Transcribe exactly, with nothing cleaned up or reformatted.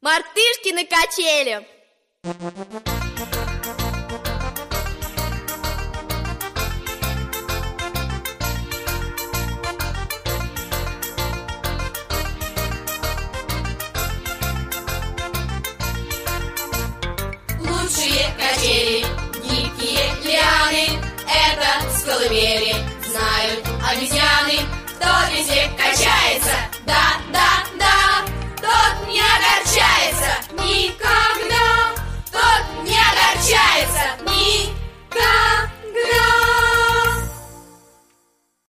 Мартышки на качели. Лучшие качели, гибкие лианы, это с колыбели знают обезьяны. Кто везде качается, да, да.